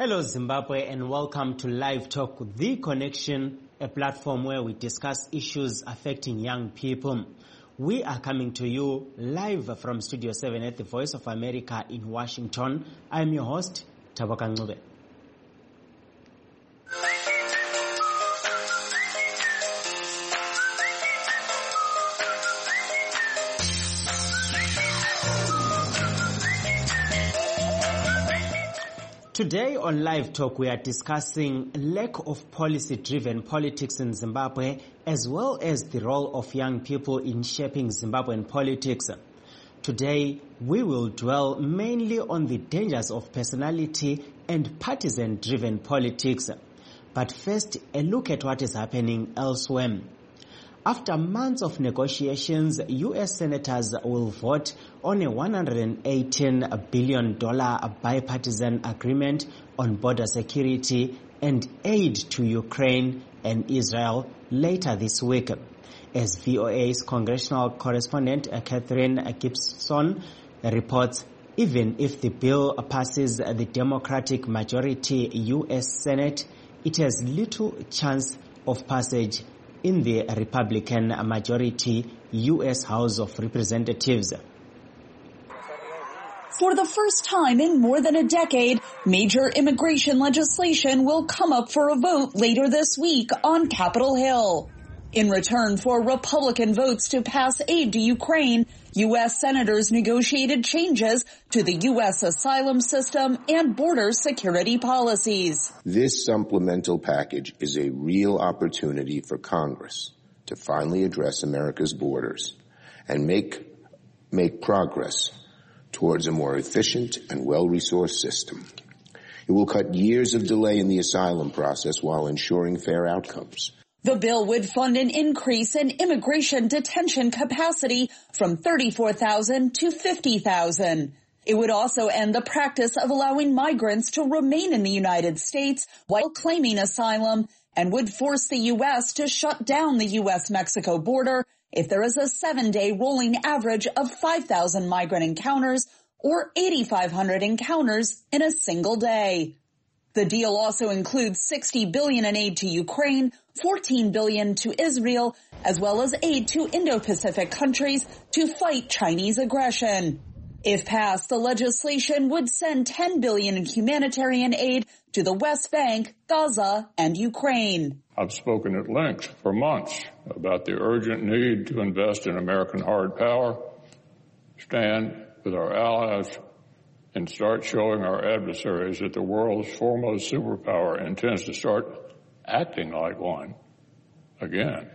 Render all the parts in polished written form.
Hello Zimbabwe and welcome to Live Talk, The Connection, a platform where we discuss issues affecting young people. We are coming to you live from Studio 7 at the Voice of America in Washington. I'm your host, Tabaka Ngube. Today on Live Talk, we are discussing lack of policy-driven politics in Zimbabwe, as well as the role of young people in shaping Zimbabwean politics. Today, we will dwell mainly on the dangers of personality and partisan-driven politics. But first, a look at what is happening elsewhere. After months of negotiations, U.S. senators will vote on a $118 billion bipartisan agreement on border security and aid to Ukraine and Israel later this week. As VOA's congressional correspondent Catherine Gibson reports, even if the bill passes the Democratic majority U.S. Senate, it has little chance of passage in the Republican majority U.S. House of Representatives. For the first time in more than a decade, major immigration legislation will come up for a vote later this week on Capitol Hill. In return for Republican votes to pass aid to Ukraine, U.S. senators negotiated changes to the U.S. asylum system and border security policies. This supplemental package is a real opportunity for Congress to finally address America's borders and make progress towards a more efficient and well-resourced system. It will cut years of delay in the asylum process while ensuring fair outcomes. The bill would fund an increase in immigration detention capacity from 34,000 to 50,000. It would also end the practice of allowing migrants to remain in the United States while claiming asylum and would force the U.S. to shut down the U.S.-Mexico border if there is a 7-day rolling average of 5,000 migrant encounters or 8,500 encounters in a single day. The deal also includes $60 billion in aid to Ukraine, $14 billion to Israel, as well as aid to Indo-Pacific countries to fight Chinese aggression. If passed, the legislation would send $10 billion in humanitarian aid to the West Bank, Gaza, and Ukraine. I've spoken at length for months about the urgent need to invest in American hard power, stand with our allies, and start showing our adversaries that the world's foremost superpower intends to start acting like one again.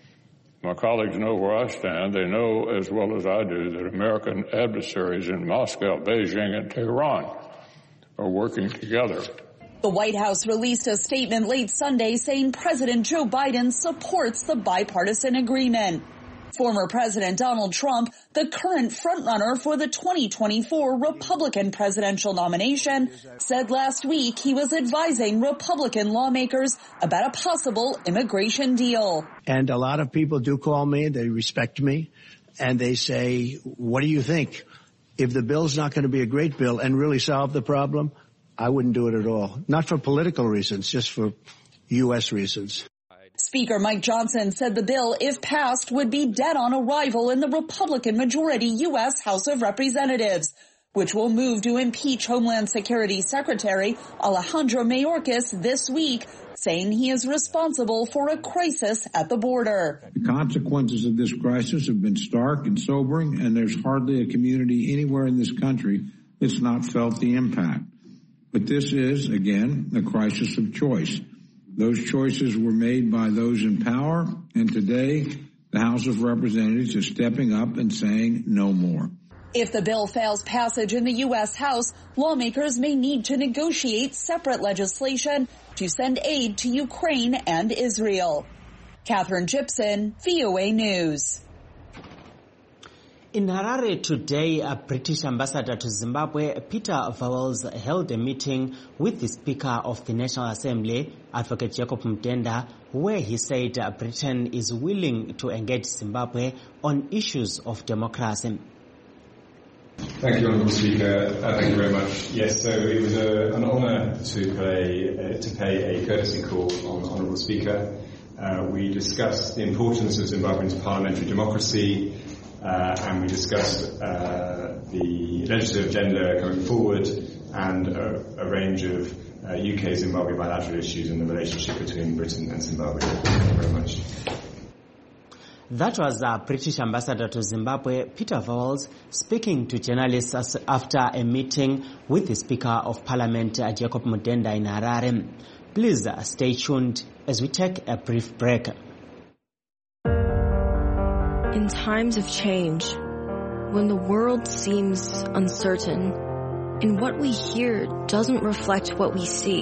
My colleagues know where I stand. They know as well as I do that American adversaries in Moscow, Beijing, and Tehran are working together. The White House released a statement late Sunday saying President Joe Biden supports the bipartisan agreement. Former President Donald Trump, the current frontrunner for the 2024 Republican presidential nomination, said last week he was advising Republican lawmakers about a possible immigration deal. And a lot of people do call me, they respect me, and they say, what do you think? If the bill's not going to be a great bill and really solve the problem, I wouldn't do it at all. Not for political reasons, just for U.S. reasons. Speaker Mike Johnson said the bill, if passed, would be dead on arrival in the Republican-majority U.S. House of Representatives, which will move to impeach Homeland Security Secretary Alejandro Mayorkas this week, saying he is responsible for a crisis at the border. The consequences of this crisis have been stark and sobering, and there's hardly a community anywhere in this country that's not felt the impact. But this is, again, a crisis of choice. Those choices were made by those in power, and today the House of Representatives is stepping up and saying no more. If the bill fails passage in the U.S. House, lawmakers may need to negotiate separate legislation to send aid to Ukraine and Israel. Catherine Gibson, VOA News. In Harare today, a British ambassador to Zimbabwe, Peter Vowles, held a meeting with the Speaker of the National Assembly, Advocate Jacob Mtenda, where he said Britain is willing to engage Zimbabwe on issues of democracy. Thank you, Honourable Speaker. Thank you very much. Yes, so it was an honour to pay a courtesy call on Honourable Speaker. We discussed the importance of Zimbabwean's parliamentary democracy, and we discussed the legislative agenda going forward and a range of UK-Zimbabwe bilateral issues in the relationship between Britain and Zimbabwe. Thank you very much. That was British Ambassador to Zimbabwe, Peter Vowles, speaking to journalists after a meeting with the Speaker of Parliament, Jacob Mudenda, in Harare. Please stay tuned as we take a brief break. In times of change, when the world seems uncertain and what we hear doesn't reflect what we see,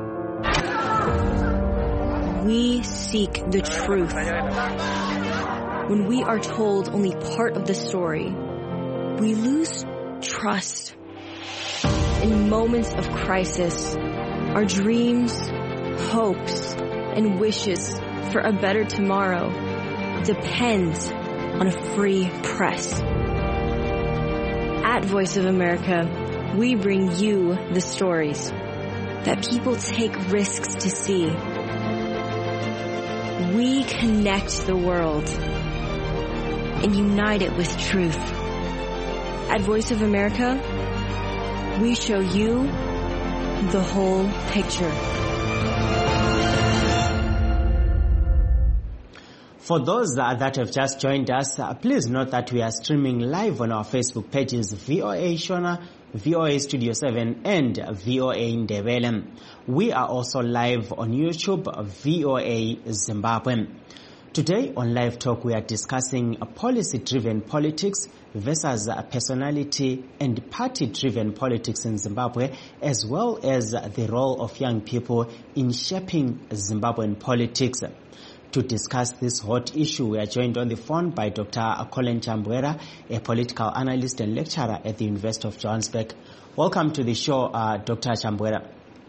we seek the truth. When we are told only part of the story, we lose trust. In moments of crisis, our dreams, hopes, and wishes for a better tomorrow depend on a free press. At Voice of America, we bring you the stories that people take risks to see. We connect the world and unite it with truth. At Voice of America, we show you the whole picture. For those that have just joined us, please note that we are streaming live on our Facebook pages, VOA Shona, VOA Studio 7, and VOA Ndebele. We are also live on YouTube, VOA Zimbabwe. Today on Live Talk, we are discussing policy-driven politics versus personality and party-driven politics in Zimbabwe, as well as the role of young people in shaping Zimbabwean politics. To discuss this hot issue, we are joined on the phone by Dr. Colin Chambwera, a political analyst and lecturer at the University of Johannesburg. Welcome to the show, Dr. Chambwera.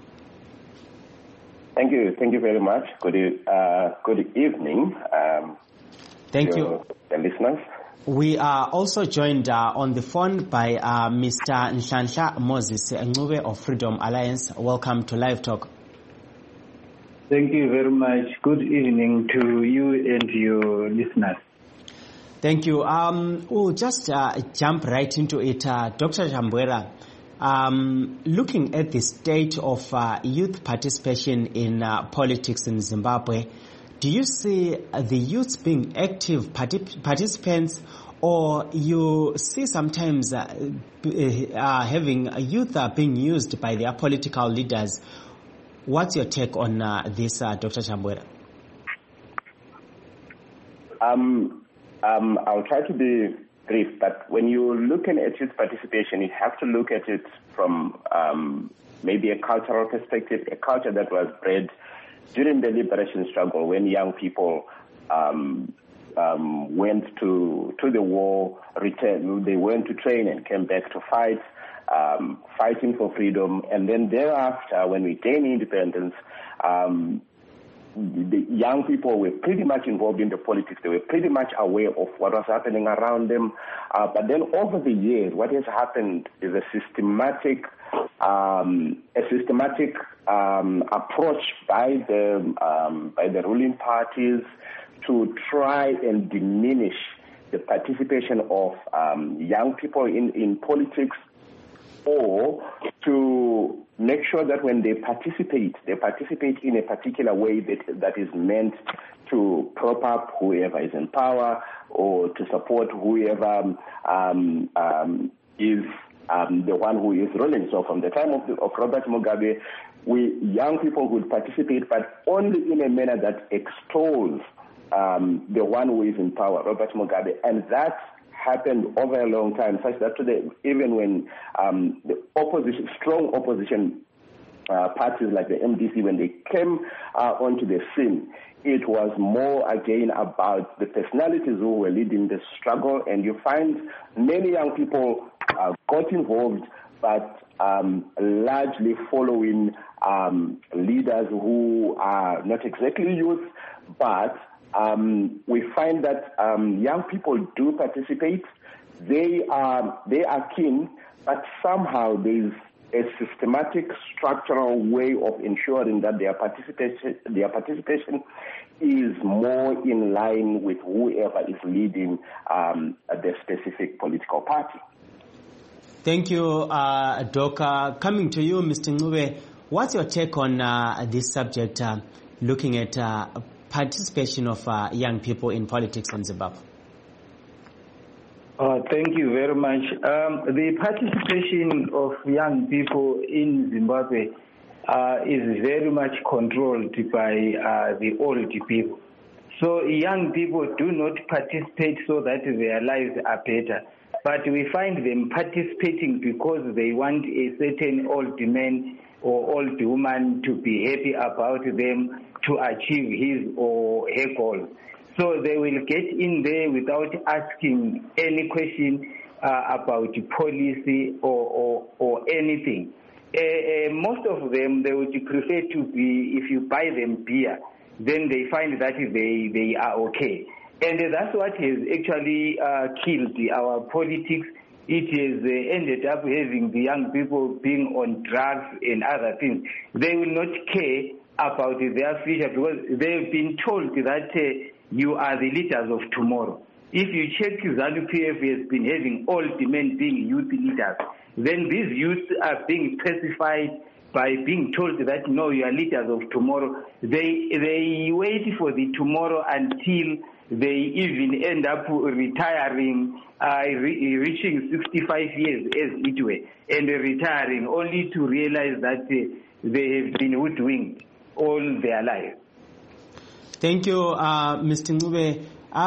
Thank you very much. Good evening. Thank you, the listeners. We are also joined on the phone by Mr. Nhlanhla Moses Ncube of Freedom Alliance. Welcome to Live Talk. Thank you very much. Good evening to you and your listeners. Thank you. We'll just jump right into it. Dr. Chambwera, looking at the state of youth participation in politics in Zimbabwe, do you see the youths being active participants, or you see sometimes having youth being used by their political leaders? What's your take on this, Dr. Chambwera? I'll try to be brief, but when you're looking at youth participation, you have to look at it from maybe a cultural perspective, a culture that was bred during the liberation struggle when young people went to the war, returned, they went to train and came back to fight, fighting for freedom. And then thereafter, when we gained independence, the young people were pretty much involved in the politics. They were pretty much aware of what was happening around them. But then over the years, what has happened is a systematic approach by the ruling parties to try and diminish the participation of young people in politics, or to make sure that when they participate in a particular way that is meant to prop up whoever is in power or to support whoever is the one who is ruling. So from the time of Robert Mugabe, young people would participate, but only in a manner that extols the one who is in power, Robert Mugabe, and that happened over a long time, such that today, even when the strong opposition parties like the MDC, when they came onto the scene, it was more again about the personalities who were leading the struggle, and you find many young people got involved, but largely following leaders who are not exactly youth, but we find that young people do participate, they are keen, but somehow there's a systematic, structural way of ensuring that their participation is more in line with whoever is leading the specific political party. Thank you, Doka. Coming to you, Mr. Ncube, what's your take on this subject, looking at participation of young people in politics in Zimbabwe? Thank you very much. The participation of young people in Zimbabwe is very much controlled by the old people. So young people do not participate so that their lives are better, but we find them participating because they want a certain old man or old woman to be happy about them to achieve his or her goals. So they will get in there without asking any question about policy or anything. Most of them, they would prefer to be, if you buy them beer, then they find that they are okay. And that's what has actually killed our politics. It has ended up having the young people being on drugs and other things. They will not care about their future because they've been told that you are the leaders of tomorrow. If you check, ZANU-PF has been having old men being youth leaders. Then these youths are being specified by being told that, no, you are leaders of tomorrow. They wait for the tomorrow until they even end up retiring, reaching 65 years as it were, and retiring only to realize that they have been hoodwinked all their life. Thank you, Mr. Ncube.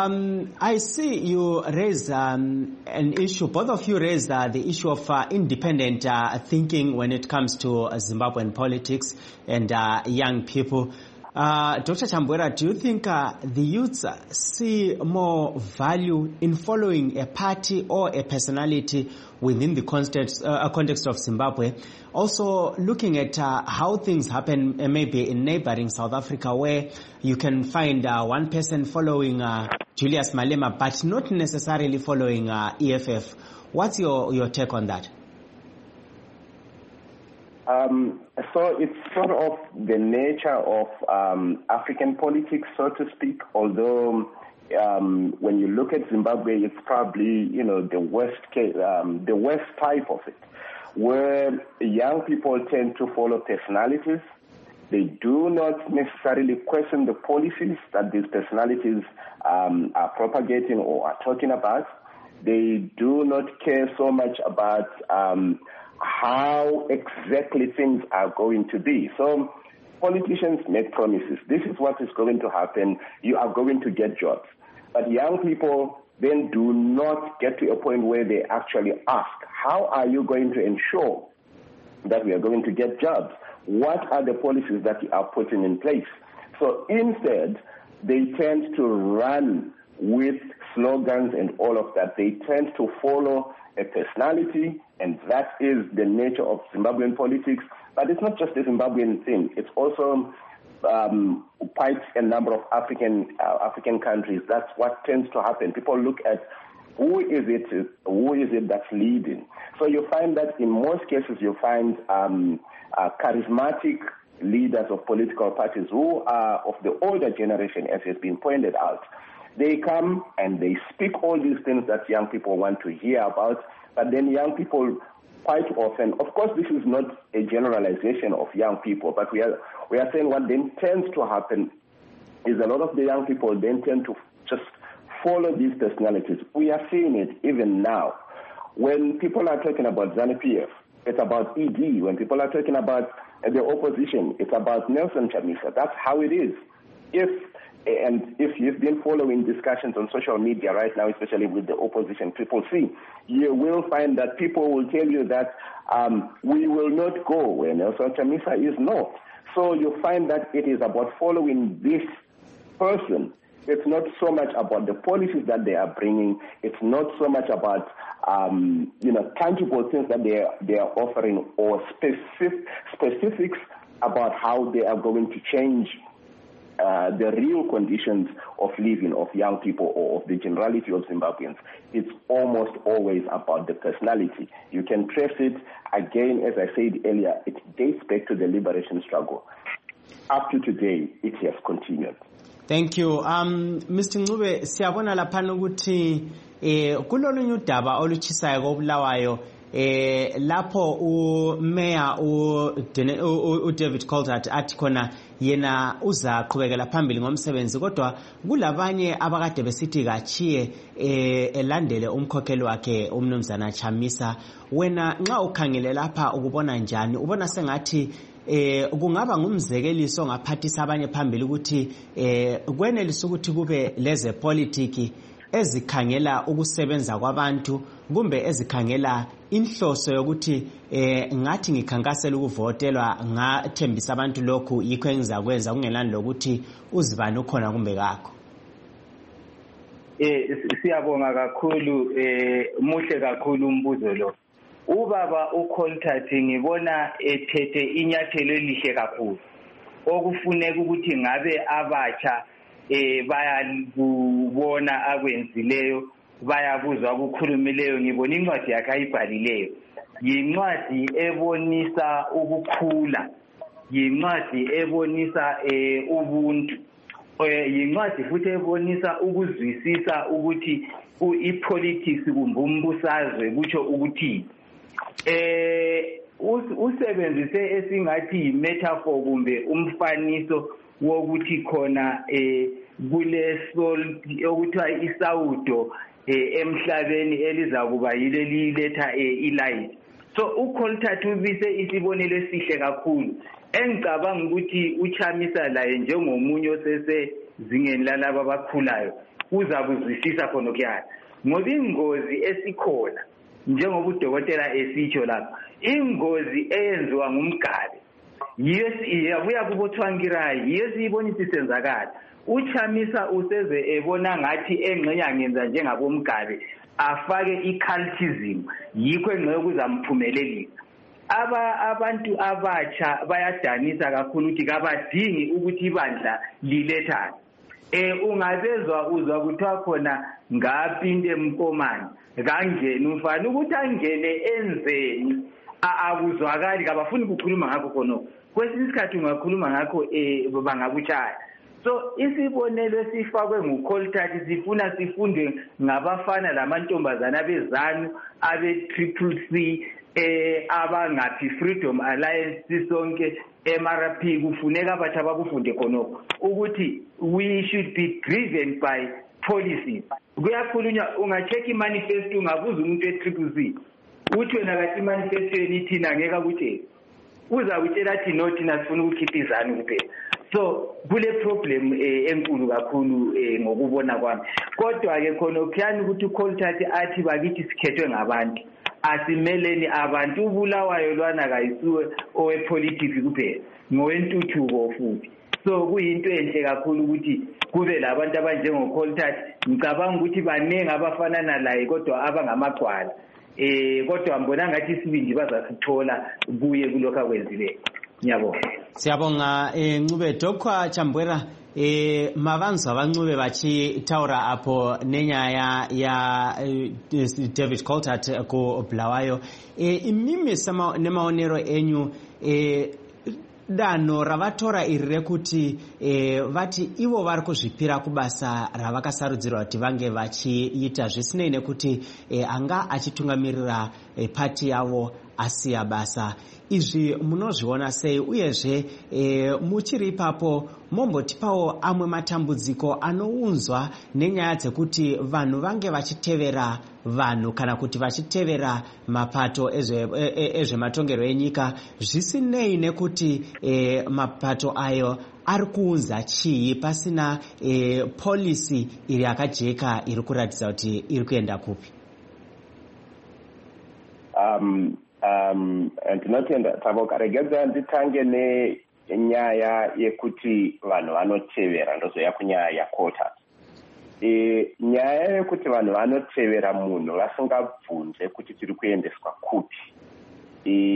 I see you raise an issue, both of you raised the issue of independent thinking when it comes to Zimbabwean politics and young people. Dr. Chambwera, do you think the youths see more value in following a party or a personality within the context of Zimbabwe? Also, looking at how things happen maybe in neighboring South Africa, where you can find one person following Julius Malema, but not necessarily following EFF. What's your take on that? So it's sort of the nature of African politics, so to speak, although when you look at Zimbabwe, it's probably, the worst type of it, where young people tend to follow personalities. They do not necessarily question the policies that these personalities are propagating or are talking about. They do not care so much about how exactly things are going to be. So politicians make promises. This is what is going to happen. You are going to get jobs. But young people then do not get to a point where they actually ask, how are you going to ensure that we are going to get jobs? What are the policies that you are putting in place? So instead, they tend to run with slogans and all of that. They tend to follow a personality, and that is the nature of Zimbabwean politics. But it's not just a Zimbabwean thing. It's also quite a number of African countries. That's what tends to happen. People look at who is it that's leading. So you find that in most cases you find charismatic leaders of political parties who are of the older generation, as has been pointed out. They come and they speak all these things that young people want to hear about, but then young people quite often, of course this is not a generalization of young people, but we are saying what then tends to happen is a lot of the young people then tend to just follow these personalities. We are seeing it even now. When people are talking about ZANU-PF, it's about ED. When people are talking about the opposition, it's about Nelson Chamisa. That's how it is. If you've been following discussions on social media right now, especially with the opposition, Triple C, you will find that people will tell you that we will not go where Nelson Chamisa is not. So you find that it is about following this person. It's not so much about the policies that they are bringing. It's not so much about tangible things that they are offering or specifics about how they are going to change the real conditions of living of young people or of the generality of Zimbabweans, it's almost always about the personality. You can trace it, again, as I said earlier, it dates back to the liberation struggle. Up to today, it has continued. Thank you. Mr. Ncube, siyabona laphana ukuthi kulolunye udaba olutshisayo kobulawayo lapho uMayor uDavid Coltart athi khona yena uza qhubekela phambili ngomsebenzi kodwa kulabanye abakade besithi kachiye elandele umkhokheli wakhe umnumzana Chamisa. Wena nxa ukhangele lapha ukubona njani? Ubona sengathi kungaba ngumzekeliso ngaphathisa abanye phambili ukuthi kwenelisa ukuthi kube leze politiki ezikhangela ukusebenza kwabantu kumbe ezikhangela inhloso yokuthi ngathi ngikhankasela ukuvotelwa ngathembisa abantu lokhu yikho engizakwenza kungelani lokuthi uzibani ukhona kumbe kakho. Siyabonga kakhulu, muhle kakhulu umbuzo lo. Ubaba uColtart ngibona ethethe inyathelo elihle kakhulu okufuneka ukuthi ngabe abatsha bayakubona akwenzileyo, bayakuzwa ukukhulumileyo. Ngibona incwadi yakhe ayibhalileyo, yincwadi ebonisa ukukhula, yincwadi ebonisa ubuntu, yincwadi futhi ebonisa ukuzwisisa ukuthi ipolitics kumbe umbusazwe kutsho ukuthi usebenzise esingathi metaphor kumbe umfaniso wokuthi khona kule sol okuthiwa isawudo emhlabeni elizakuba yile liletha ilight. So uColtart ubise isibonelo esihle kakhulu engicabanga ukuthi uChamisa laye njengomunye osesezingeni lalabo abakhulayo uzakuzwisisa khona kuyana, ngoba ingozi esikhona njengoba udokotela esitsho lapha, ingozi eyenziwa ngumgali yiyo iyabuya kubothwangirayi, yiyo siyibonisa isenzakala. uChamisa useze ebona ngathi engxenya ngenza njengabomgabe afake icultism, yikho engxenye kuzamphumelelisa. Abantu abatsha bayadanisa kakhulu ukuthi kabadingi ukuthi ibandla lilethane. Ungabezwa uzwa kuthiwa khona ngapinde emkomani kangeni umfana ukuthi angene enzeni akuzwakali, kabafuni ukukhuluma ngakho khona. Kwesinye isikhathi ungakhuluma ngakho bangakutshaya. So isibonelo esifakwe nguColtart sifuna sifunde ngabafana lamantombazana bezanu abe-CCC abangaphi Freedom Alliance sisonke MRP kufuneka abathi abakufunde khonokho ukuthi we should be driven by policies. Kuyakhulunywa, ungacheck imanifesto ungabuza umuntu we-CCC uthi wena kathi imanifesto yeni thina ngeke akutshela, uzakutshela athi no thina sifuna ukukhipha izanu kuphela. So kule problem enkulu kakhulu ngokubona kwami. Kodwa ke khona ukhiyani ukuthi uColtart athi bakithi sikhethwe ngabantu, asimeleni abantu. Ubulawayo lwana kayisuwe owepolitics kuphela, ngowentuthuko futhi. So kuyinto enhle kakhulu ukuthi kube labantu abanjengoColtart. Ngicabanga ukuthi baningi abafanana laye kodwa abangamagwala. Kodwa ngibona ngathi isibindi bazasithola kuye kulokho akwenzileyo. Ngiyabonga. Siyabonga Ncube. Dr. Chambwera, mavanzwa vaNcube vachitaura apo nenyaya ya David Coltart ku Bulawayo, imimi nemaonero enyu danho ravatora iri rekuti vati ivo vari kuzvipira kubasa ravakasarudzirwa kuti vange vachiita zvisinei nekuti anga achitungamirira pati yavo asiya basa. Izvi munozviona sei, uyezve muchiri ipapo mombotipawo amwe matambudziko anounzwa nenyaya dzekuti vanhu vange vachitevera vanhu kana kuti vachitevera mapato ezvematongerwo enyika zvisinei nekuti mapato ayo ari kuunza chii, pasina policy iri yakajeka iri kuratidza kuti iri kuenda kupi? Ndinotenda Tavoka, regedza nditange nenyaya yekuti vanhu vanotevera ndozoya kunyaya yaColtart. Nyaya yekuti vanhu vanotevera munhu vasingabvunze kuti tiri kuendeswa kupi,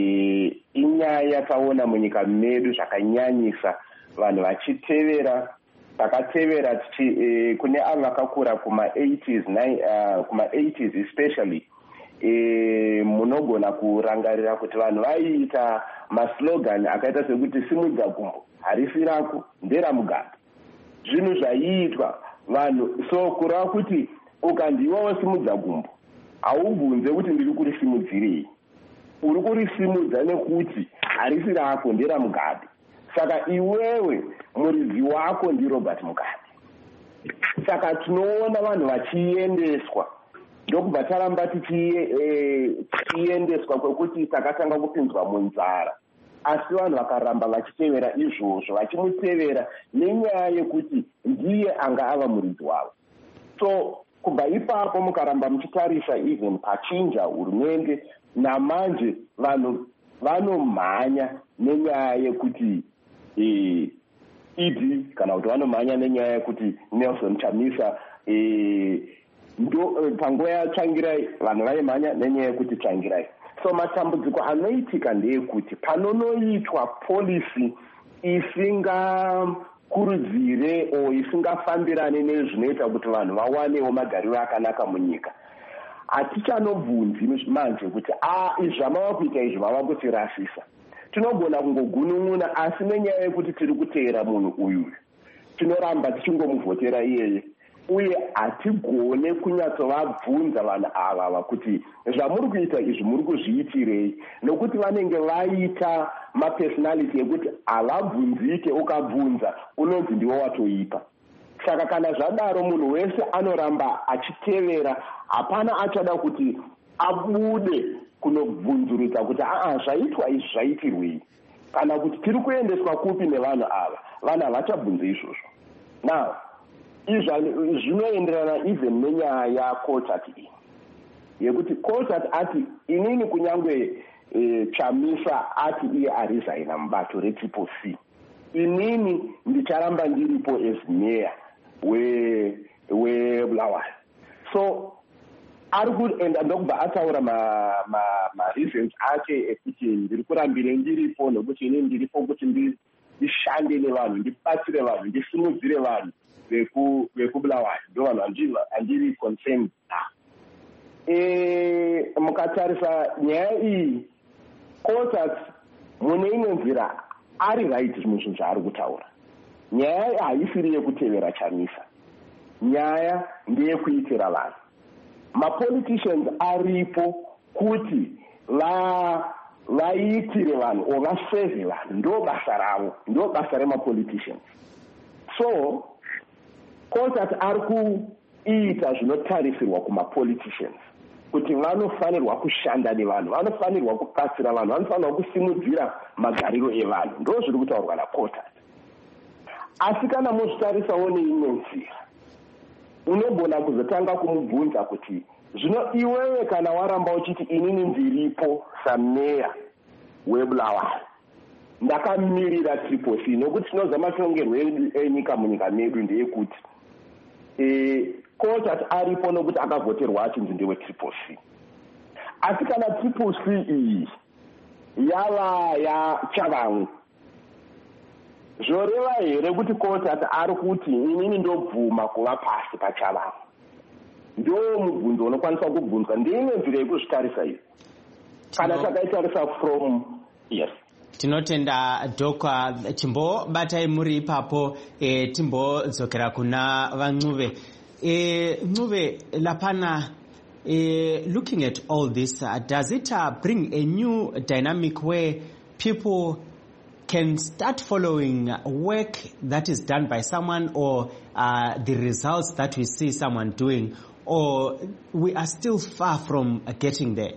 inyaya yataona munyika medu zvakanyanyisa, vanhu vachitevera takatevera kune avo vakakura kuma-80s especially munogona kurangarira kuti vanhu vaiita maslogan akaita sekuti simudza gumbo harisi rako nderamugabe. Zvinhu zvaiitwa vanhu, so kureva kuti ukandiwawo simudza gumbo haubvunze kuti ndiri kurisimudzirei, uri kurisimudza nekuti harisi rako nderamugabe. Saka iwewe muridzi wako ndiRobert Mugabe. Saka tinoona vanhu vachiendeswa, ndokubva taramba tichiendeswa kwekuti takatanga kupinzwa munzara. Asi vanhu vakaramba vachitevera izvozvo, vachimutevera nenyaya yekuti ndiye anga ava muridzi wavo. So kubva ipapo mukaramba muchitarisa even pachinja hurumende, namanje vanhu vanomhanya nenyaya yekuti idi kana kuti vanomhanya nenyaya yekuti Nelson Chamisa panguva yaTsvangirai vanhu vaimhanya nenyaya yekuti Tsvangirai. So matambudziko anoitika ndeyekuti panonoitwa polisi isingakurudzire o isingafambirane nezvinoita kuti vanhu vawanewo magariro akanaka munyika, hatichanobvunzi manje kuti izvi zvamava kuita izvi vava kutirasisa. Tinogona kungogunun'una, asi nenyaya yekuti tiri kuteera munhu uyu tinoramba tichingomuvhotera iyeye, uye hatigone kunyatsovabvunza vanhu ava kuti zvamuri kuita izvi muri kuzviitirei, nokuti vanenge vaita mapersonality ekuti havabvunzike, ukabvunza unonzi ndiwo watoipa. Saka kana zvadaro munhu wese anoramba achitevera, hapana achada kuti abude kunobvunzurudza kuti zvaitwa izvi zvaitirwei, kana kuti tiri kuendeswa kupi nevanhu ava. Vanhu havachabvunze izvozvo. Now izvi zvinoenderana even nenyaya yaCotat iyi yekuti Cotat ati inini kunyangwe Chamisa ati iye arizaina mubato reTriple C, inini ndicharamba ndiripo as mayor weBulawayo. So ari kuenda ndokubva ataura ma-reasons ake ekuti ndiri kurambire ndiripo, nokuti inini ndiripo kuti ndishande nevanhu, ndibatsire vanhu, ndisimudzire vanhu vekuBulawayo, ndo vanhu handiri concerned na. Mukatarisa nyaya iyi, Cotat mune imwe nzira ari right zvinhu zvaari kutaura. Nyaya haisiri yekutevera Chamisa, nyaya ndeyekuitira vanhu. Mapoliticians aripo kuti vaitire vanhu o vaseve vanhu, ndo basa ravo, ndo basa remapoliticians. So Cotat ari kuita zvinotarisirwa kumapoliticians kuti vanofanirwa kushanda nevanhu, vanofanirwa kubatsira vanhu, vanofanirwa kusimudzira magariro evanhu, ndo zviri kutaurwa naCotat. Asi kana muzvitarisawo neimwe nzira, unogona kuzotanga kumubvunza kuti zvino iwewe kana waramba uchiti inini ndiripo sameya weBulawayo, ndakamirira Triple C, nokuti tinoziva matongerwo enyika munyika medu ndeyekuti Cotat aripo nokuti akavhoterwa achinzi ndewe Triple C. Asi kana Triple C iyi yava yachavamwe, zvoreva here kuti Cotat ari kuti inini ndobvuma kuva pasi pachavamwe? Ndo mubvunzo unokwanisa kubvunzwa. Ndimwe nzira yekuzvitarisa iyo kana takaitarisa from yes. Tinotenda Dhoka, timbobatai muri ipapo, timbodzokera kuna vaNcuve. Ncuve lapana, looking at all this, does it bring a new dynamic where people can start following work that is done by someone, or the results that we see someone doing, or we are still far from getting there?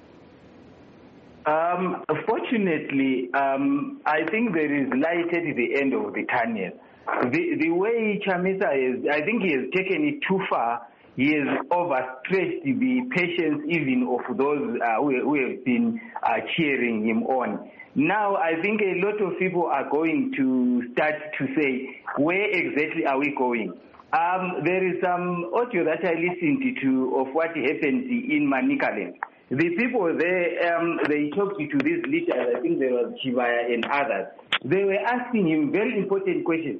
Fortunately, I think there is light at the end of the tunnel. The way Chamisa is, I think he has taken it too far. He has overstretched the patience even of those who have been cheering him on. Now, I think a lot of people are going to start to say, where exactly are we going? There is some audio that I listened to of what happened in Manicaland. The people there, they talked to these leaders, I think there was Chivaya and others. They were asking him very important questions.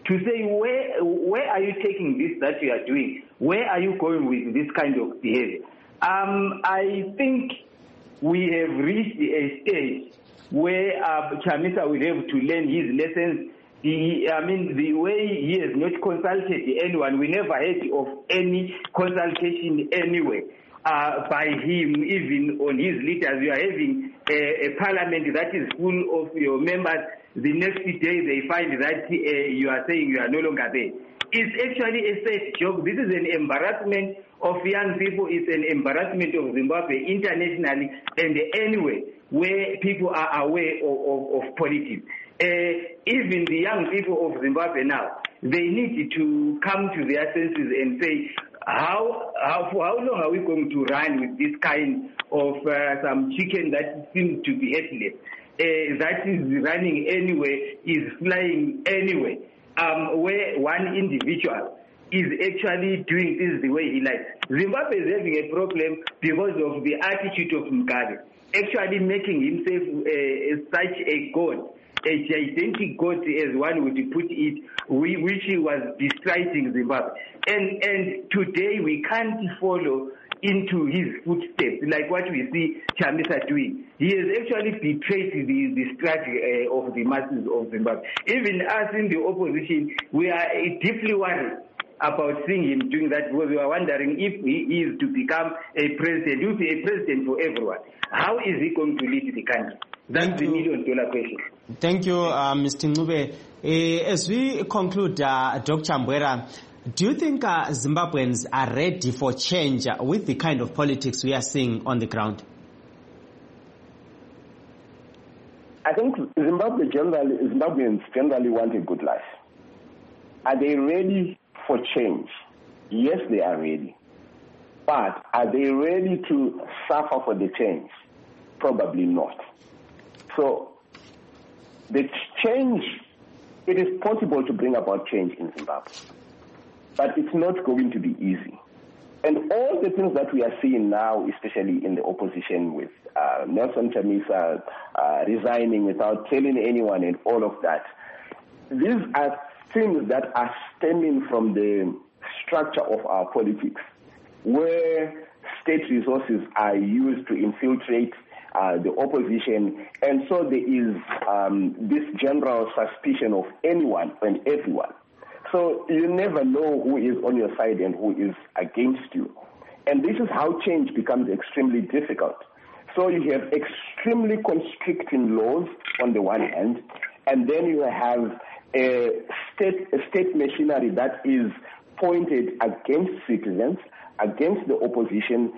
to say, where are you taking this that you are doing? Where are you going with this kind of behavior? I think we have reached a stage where Chamisa will have to learn his lessons. The way he has not consulted anyone, we never heard of any consultation anyway by him, even on his leaders. You are having a parliament that is full of your members. The next day they find that you are saying you are no longer there. It's actually a sad job. This is an embarrassment of young people. It's an embarrassment of Zimbabwe internationally and anyway where people are aware of politics. Even the young people of Zimbabwe now, they need to come to their senses and say, for how long are we going to run with this kind of some chicken that seems to be headless, that is running anyway, is flying anyway, where one individual is actually doing things the way he likes. Zimbabwe is having a problem because of the attitude of Mugabe, actually making himself such a god, a gigantic god, as one would put it, which he was destroying Zimbabwe. And today we can't follow into his footsteps, like what we see Chamisa doing. He has actually betrayed the strategy of the masses of Zimbabwe. Even us in the opposition, we are deeply worried about seeing him doing that, because we are wondering if he is to become a president. He will be a president for everyone. How is he going to lead the country? That's the million-dollar question. Thank you, Mr. Ncube. As we conclude, Dr. Mbwera, do you think Zimbabweans are ready for change with the kind of politics we are seeing on the ground? I think Zimbabweans generally want a good life. Are they ready for change? Yes, they are ready. But are they ready to suffer for the change? Probably not. So the change, it is possible to bring about change in Zimbabwe, but it's not going to be easy. And all the things that we are seeing now, especially in the opposition with Nelson Chamisa resigning without telling anyone and all of that, these are things that are stemming from the structure of our politics, where state resources are used to infiltrate the opposition, and so there is this general suspicion of anyone and everyone. So you never know who is on your side and who is against you. And this is how change becomes extremely difficult. So you have extremely constricting laws on the one hand, and then you have a state machinery that is pointed against citizens, against the opposition,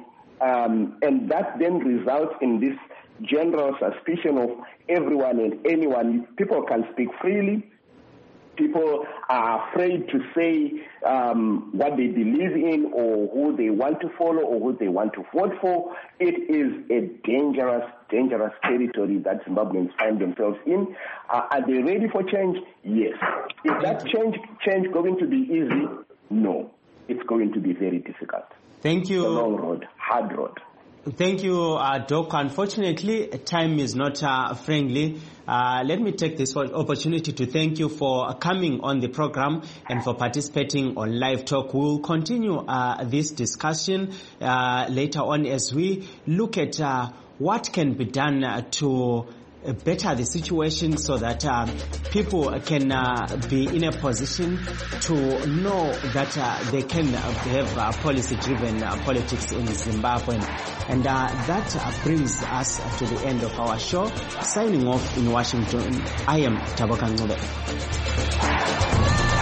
and that then results in this general suspicion of everyone and anyone. People can speak freely. People are afraid to say what they believe in or who they want to follow or who they want to vote for. It is a dangerous, dangerous territory that Zimbabweans find themselves in. Are they ready for change? Yes. Is that change going to be easy? No. It's going to be very difficult. Thank you. It's a long road, hard road. Thank you, Doc. Unfortunately, time is not friendly. Let me take this opportunity to thank you for coming on the program and for participating on Live Talk. We'll continue this discussion later on as we look at what can be done to better the situation so that people can be in a position to know that they can have policy-driven politics in Zimbabwe. And that brings us to the end of our show. Signing off in Washington, I am Taboka Ncube.